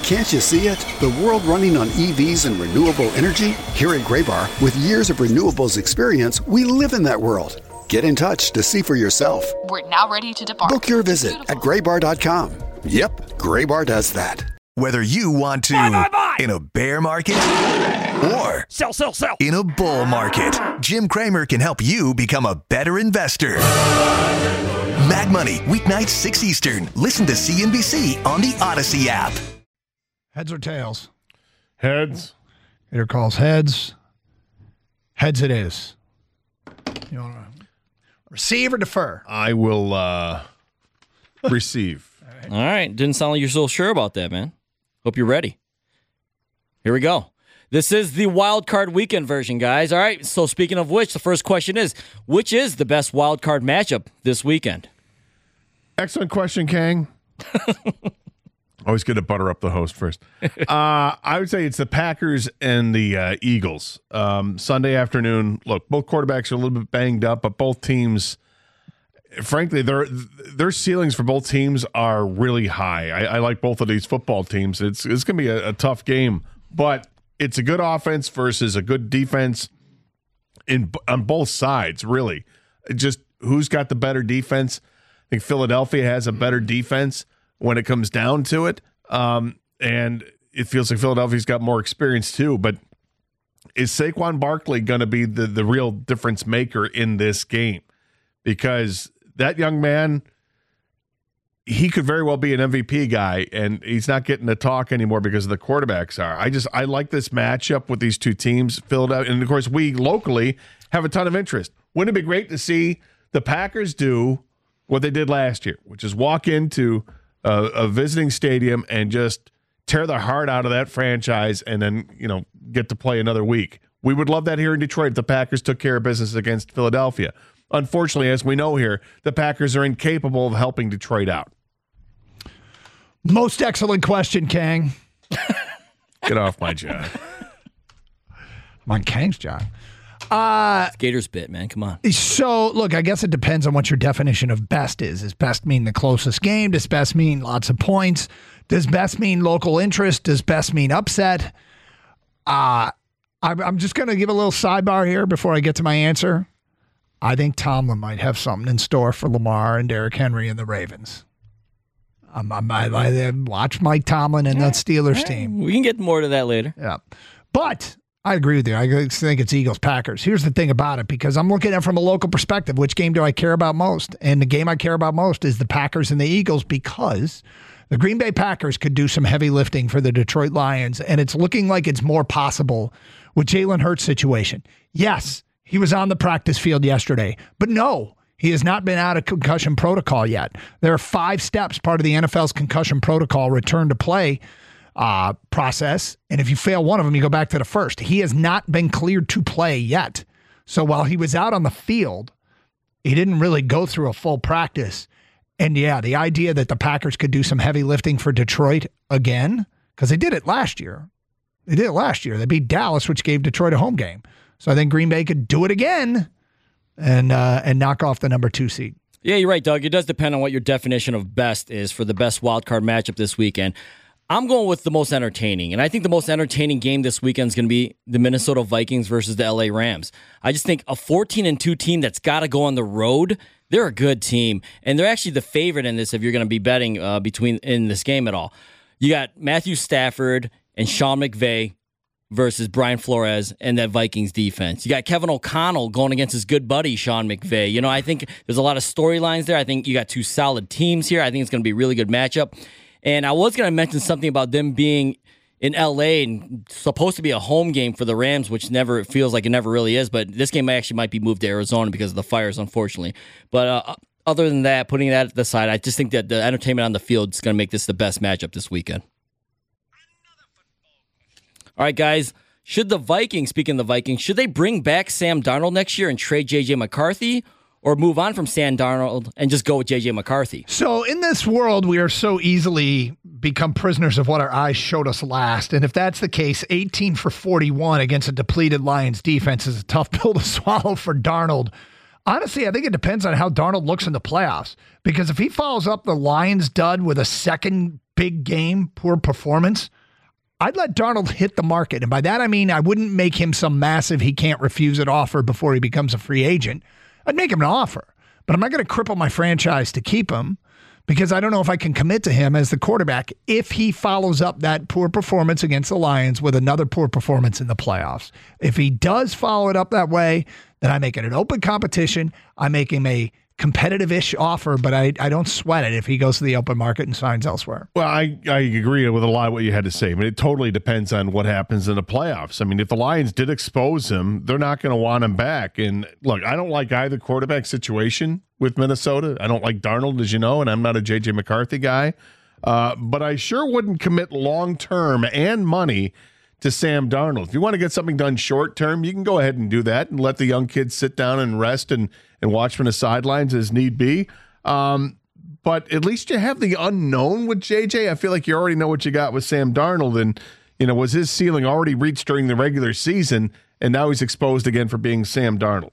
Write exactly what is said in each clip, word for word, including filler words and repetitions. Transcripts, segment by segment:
Can't you see it? The world running on E Vs and renewable energy? Here at Graybar, with years of renewables experience, we live in that world. Get in touch to see for yourself. We're now ready to depart. Book your visit at graybar dot com. Yep, Graybar does that. Whether you want to buy, buy, buy. in a bear market or sell, sell, sell. in a bull market, Jim Cramer can help you become a better investor. Mad Money, weeknights six Eastern. Listen to C N B C on the Odyssey app. Heads or tails? Heads. Hitter calls heads. Heads it is. You want to receive or defer? I will uh, receive. All right. All right. Didn't sound like you're so sure about that, man. Hope you're ready. Here we go. This is the wild card weekend version, guys. All right. So speaking of which, the first question is, which is the best wild card matchup this weekend? Excellent question, Kang. Always good to butter up the host first. Uh, I would say it's the Packers and the uh, Eagles. Um, Sunday afternoon. Look, both quarterbacks are a little bit banged up, but both teams, frankly, their their ceilings for both teams are really high. I, I like both of these football teams. It's it's going to be a, a tough game, but it's a good offense versus a good defense in on both sides. Really, just who's got the better defense? I think Philadelphia has a better defense when it comes down to it. Um, and it feels like Philadelphia's got more experience too. But is Saquon Barkley going to be the, the real difference maker in this game? Because that young man, he could very well be an M V P guy, and he's not getting to talk anymore because the quarterbacks are. I just I like this matchup with these two teams, Philadelphia, and of course we locally have a ton of interest. Wouldn't it be great to see the Packers do what they did last year, which is walk into a, a visiting stadium and just tear the heart out of that franchise, and then you know get to play another week? We would love that here in Detroit if the Packers took care of business against Philadelphia. Unfortunately, as we know here, the Packers are incapable of helping Detroit out. Most excellent question, Kang. Get off my job. I'm on Kang's job. Uh, Gators bit, man. Come on. So, look, I guess it depends on what your definition of best is. Does best mean the closest game? Does best mean lots of points? Does best mean local interest? Does best mean upset? Uh, I'm, I'm just going to give a little sidebar here before I get to my answer. I think Tomlin might have something in store for Lamar and Derrick Henry and the Ravens. I'm, I'm, I, I watch Mike Tomlin and that Steelers team. We can get more to that later. Yeah. But I agree with you. I think it's Eagles-Packers. Here's the thing about it, because I'm looking at it from a local perspective. Which game do I care about most? And the game I care about most is the Packers and the Eagles, because the Green Bay Packers could do some heavy lifting for the Detroit Lions, and it's looking like it's more possible with Jalen Hurts' situation. Yes, he was on the practice field yesterday, but no, he has not been out of concussion protocol yet. There are five steps, part of the N F L's concussion protocol return to play uh, process. And if you fail one of them, you go back to the first. He has not been cleared to play yet. So while he was out on the field, he didn't really go through a full practice. And yeah, the idea that the Packers could do some heavy lifting for Detroit again, because they did it last year. They did it last year. They beat Dallas, which gave Detroit a home game. So I think Green Bay could do it again and uh, and knock off the number two seed. Yeah, you're right, Doug. It does depend on what your definition of best is for the best wild card matchup this weekend. I'm going with the most entertaining, and I think the most entertaining game this weekend is going to be the Minnesota Vikings versus the L A Rams. I just think a fourteen and two team that's got to go on the road, they're a good team, and they're actually the favorite in this if you're going to be betting uh, between in this game at all. You got Matthew Stafford and Sean McVay versus Brian Flores and that Vikings defense. You got Kevin O'Connell going against his good buddy, Sean McVay. You know, I think there's a lot of storylines there. I think you got two solid teams here. I think it's going to be a really good matchup. And I was going to mention something about them being in L A and supposed to be a home game for the Rams, which never it feels like it never really is. But this game actually might be moved to Arizona because of the fires, unfortunately. But uh, other than that, putting that at the side, I just think that the entertainment on the field is going to make this the best matchup this weekend. All right, guys, should the Vikings, speaking of the Vikings, should they bring back Sam Darnold next year and trade J J McCarthy, or move on from Sam Darnold and just go with J J McCarthy? So in this world, we are so easily become prisoners of what our eyes showed us last. And if that's the case, eighteen for forty-one against a depleted Lions defense is a tough pill to swallow for Darnold. Honestly, I think it depends on how Darnold looks in the playoffs. Because if he follows up the Lions dud with a second big game, poor performance, I'd let Darnold hit the market. And by that, I mean I wouldn't make him some massive he can't refuse an offer before he becomes a free agent. I'd make him an offer, but I'm not going to cripple my franchise to keep him because I don't know if I can commit to him as the quarterback if he follows up that poor performance against the Lions with another poor performance in the playoffs. If he does follow it up that way, then I make it an open competition. I make him a competitive-ish offer, but I, I don't sweat it if he goes to the open market and signs elsewhere. Well, I, I agree with a lot of what you had to say. I mean, it totally depends on what happens in the playoffs. I mean, if the Lions did expose him, they're not going to want him back. And look, I don't like either quarterback situation with Minnesota. I don't like Darnold, as you know, and I'm not a J J McCarthy guy. Uh, but I sure wouldn't commit long-term and money to Sam Darnold. If you want to get something done short-term, you can go ahead and do that and let the young kids sit down and rest and, and watch from the sidelines as need be. Um, but at least you have the unknown with J J. I feel like you already know what you got with Sam Darnold. And, you know, was his ceiling already reached during the regular season, and now he's exposed again for being Sam Darnold?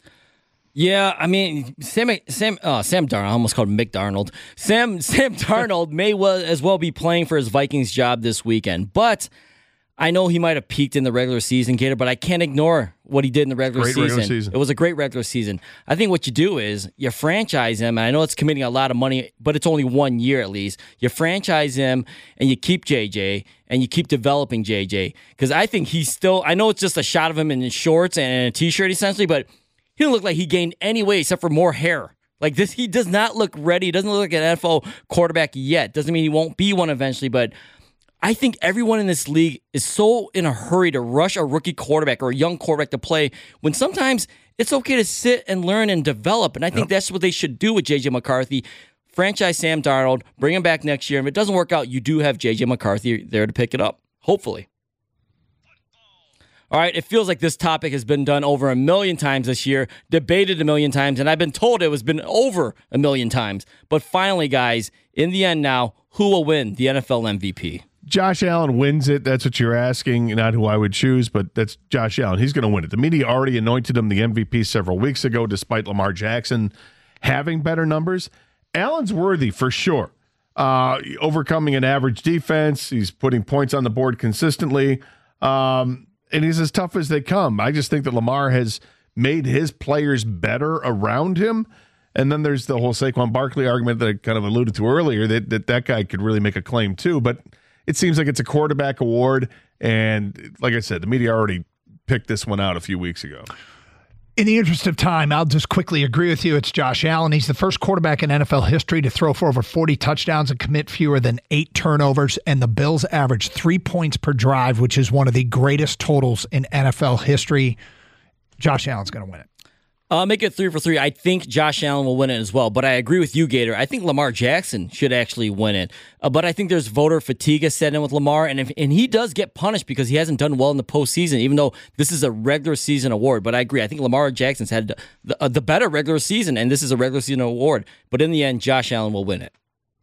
Yeah, I mean, Sam Sam uh, Sam Darnold, I almost called him Mick Darnold. Sam Sam Darnold may well as well be playing for his Vikings job this weekend, but I know he might have peaked in the regular season, Gator, but I can't ignore what he did in the regular great season. regular season. It was a great regular season. I think what you do is you franchise him, and I know it's committing a lot of money, but it's only one year at least. You franchise him, and you keep J J, and you keep developing J J, because I think he's still, I know it's just a shot of him in his shorts and a T-shirt essentially, but he don't look like he gained any weight except for more hair. Like this, he does not look ready. He doesn't look like an N F L quarterback yet. Doesn't mean he won't be one eventually, but I think everyone in this league is so in a hurry to rush a rookie quarterback or a young quarterback to play when sometimes it's okay to sit and learn and develop. And I think yep. that's what they should do with J J McCarthy. Franchise Sam Darnold, bring him back next year. If it doesn't work out, you do have J J McCarthy there to pick it up, hopefully. All right, it feels like this topic has been done over a million times this year, debated a million times, and I've been told it was been over a million times. But finally, guys, in the end now, who will win the N F L M V P? Josh Allen wins it. That's what you're asking. Not who I would choose, but that's Josh Allen. He's going to win it. The media already anointed him the M V P several weeks ago, despite Lamar Jackson having better numbers. Allen's worthy for sure. Uh, overcoming an average defense. He's putting points on the board consistently. Um, and he's as tough as they come. I just think that Lamar has made his players better around him. And then there's the whole Saquon Barkley argument that I kind of alluded to earlier, that that, that guy could really make a claim too. But it seems like it's a quarterback award. And like I said, the media already picked this one out a few weeks ago. In the interest of time, I'll just quickly agree with you. It's Josh Allen. He's the first quarterback in N F L history to throw for over forty touchdowns and commit fewer than eight turnovers. And the Bills average three points per drive, which is one of the greatest totals in N F L history. Josh Allen's going to win it. Uh, make it three for three. I think Josh Allen will win it as well, but I agree with you, Gator. I think Lamar Jackson should actually win it. Uh, but I think there's voter fatigue set in with Lamar, and if, and he does get punished because he hasn't done well in the postseason, even though this is a regular season award. But I agree. I think Lamar Jackson's had the, uh, the better regular season, and this is a regular season award. But in the end, Josh Allen will win it.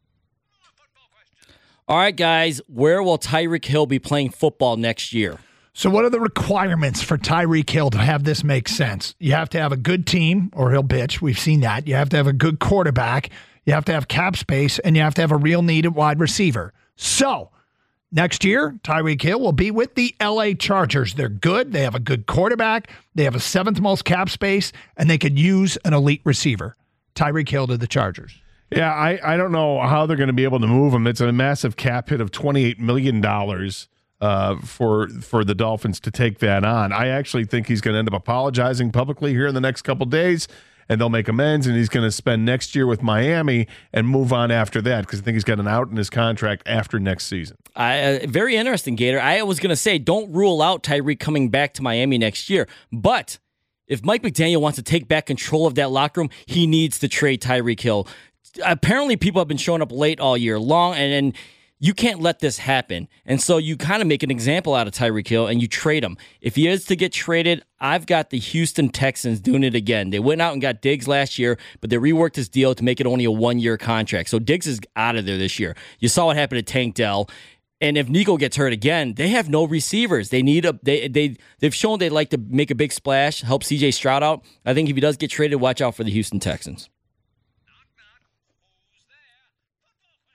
All right, guys, where will Tyreek Hill be playing football next year? So what are the requirements for Tyreek Hill to have this make sense? You have to have a good team or he'll bitch. We've seen that. You have to have a good quarterback. You have to have cap space, and you have to have a real need at wide receiver. So next year, Tyreek Hill will be with the L A Chargers. They're good. They have a good quarterback. They have a seventh most cap space, and they could use an elite receiver. Tyreek Hill to the Chargers. Yeah, I, I don't know how they're going to be able to move him. It's a massive cap hit of twenty-eight million dollars. Uh, for for the Dolphins to take that on. I actually think he's going to end up apologizing publicly here in the next couple days, and they'll make amends, and he's going to spend next year with Miami and move on after that because I think he's got an out in his contract after next season. I, uh, very interesting, Gator. I was going to say, don't rule out Tyreek coming back to Miami next year, but if Mike McDaniel wants to take back control of that locker room, he needs to trade Tyreek Hill. Apparently, people have been showing up late all year long, and, and you can't let this happen. And so you kind of make an example out of Tyreek Hill and you trade him. If he is to get traded, I've got the Houston Texans doing it again. They went out and got Diggs last year, but they reworked his deal to make it only a one-year contract. So Diggs is out of there this year. You saw what happened to Tank Dell. And if Nico gets hurt again, they have no receivers. They need a they they they've shown they'd like to make a big splash, help C J Stroud out. I think if he does get traded, watch out for the Houston Texans.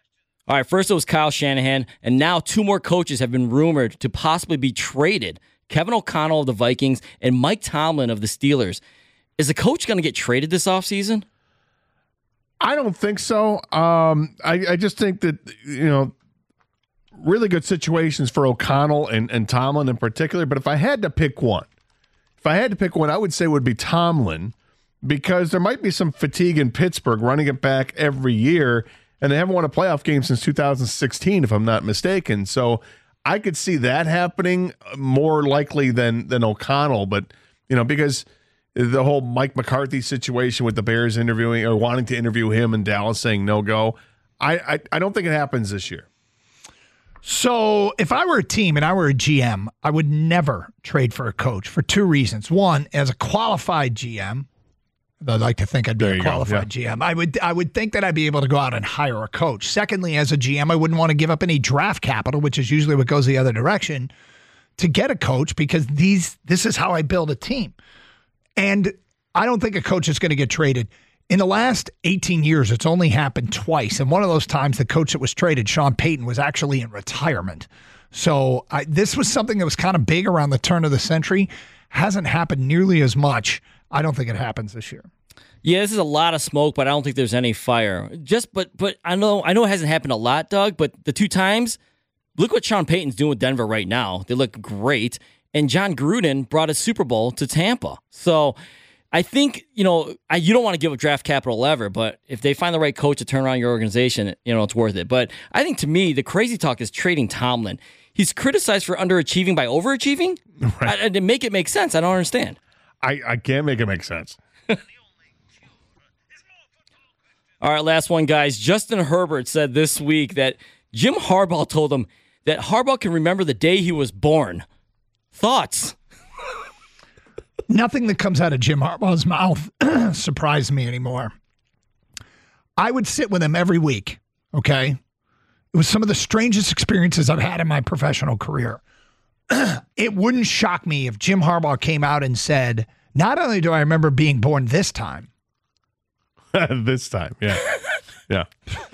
All right, first it was Kyle Shanahan, and now two more coaches have been rumored to possibly be traded. Kevin O'Connell of the Vikings and Mike Tomlin of the Steelers. Is the coach going to get traded this offseason? I don't think so. Um, I, I just think that, you know, really good situations for O'Connell and, and Tomlin in particular. But if I had to pick one, if I had to pick one, I would say it would be Tomlin, because there might be some fatigue in Pittsburgh running it back every year, and they haven't won a playoff game since two thousand sixteen, if I'm not mistaken. So I could see that happening more likely than than O'Connell. But, you know, because the whole Mike McCarthy situation with the Bears interviewing or wanting to interview him and Dallas saying no go, I, I, I don't think it happens this year. So if I were a team and I were a G M, I would never trade for a coach for two reasons. One, as a qualified G M, I'd like to think I'd be There a you go, qualified yeah. G M. I would I would think that I'd be able to go out and hire a coach. Secondly, as a G M, I wouldn't want to give up any draft capital, which is usually what goes the other direction, to get a coach, because these this is how I build a team. And I don't think a coach is going to get traded. In the last eighteen years, it's only happened twice. And one of those times, the coach that was traded, Sean Payton, was actually in retirement. So I, this was something that was kind of big around the turn of the century. Hasn't happened nearly as much. I don't think it happens this year. Yeah, this is a lot of smoke, but I don't think there's any fire. Just, but, but I know, I know it hasn't happened a lot, Doug. But the two times, look what Sean Payton's doing with Denver right now. They look great, and John Gruden brought a Super Bowl to Tampa. So I think, you know, I, you don't want to give up draft capital ever, but if they find the right coach to turn around your organization, you know, it's worth it. But I think, to me, the crazy talk is trading Tomlin. He's criticized for underachieving by overachieving. Right. I, I, to make it make sense, I don't understand. I, I can't make it make sense. All right, last one, guys. Justin Herbert said this week that Jim Harbaugh told him that Harbaugh can remember the day he was born. Thoughts? Nothing that comes out of Jim Harbaugh's mouth surprised me anymore. I would sit with him every week, okay? It was some of the strangest experiences I've had in my professional career. It wouldn't shock me if Jim Harbaugh came out and said, not only do I remember being born this time. this time, yeah. Yeah.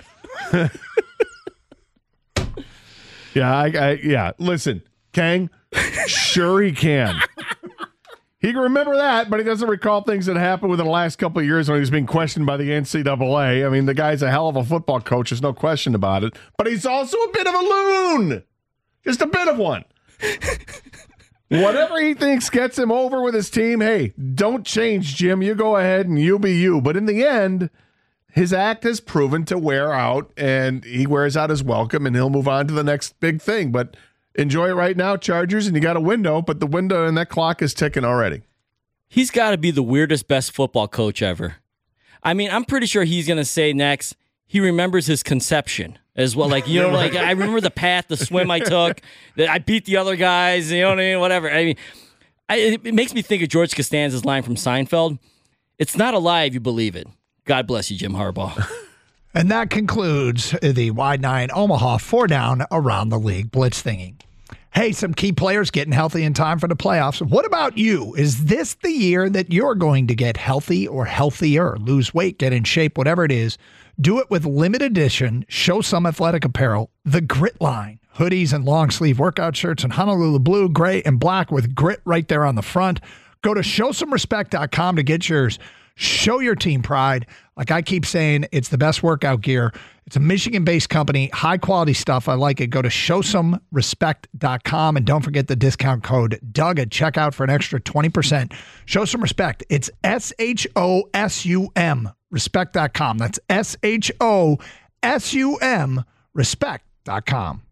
yeah, I, I, yeah. Listen, Kang, sure he can. He can remember that, but he doesn't recall things that happened within the last couple of years when he was being questioned by the N C double A. I mean, the guy's a hell of a football coach. There's no question about it. But he's also a bit of a loon. Just a bit of one. Whatever he thinks gets him over with his team, hey, don't change, Jim. You go ahead and you be you. But in the end, his act has proven to wear out, and he wears out his welcome, and he'll move on to the next big thing. But enjoy it right now, Chargers, and you got a window, but the window and that clock is ticking already. He's got to be the weirdest best football coach ever. I mean, I'm pretty sure he's going to say next, he remembers his conception as well. Like, you know, like I remember the path, the swim I took, that I beat the other guys, you know what I mean? Whatever. I mean, I, it makes me think of George Costanza's line from Seinfeld. It's not a lie if you believe it. God bless you, Jim Harbaugh. And that concludes the Wide Nine Omaha four down around the league blitz thingy. Hey, some key players getting healthy in time for the playoffs. What about you? Is this the year that you're going to get healthy or healthier? Lose weight, get in shape, whatever it is. Do it with limited edition Show Some Athletic apparel, the Grit line. Hoodies and long sleeve workout shirts in Honolulu blue, gray, and black with grit right there on the front. Go to show some respect dot com to get yours. Show your team pride. Like I keep saying, it's the best workout gear. It's a Michigan-based company, high-quality stuff. I like it. Go to show some respect dot com, and don't forget the discount code Doug at checkout for an extra twenty percent. Show Some Respect. It's S H O S U M, respect dot com. That's S H O S U M, respect dot com.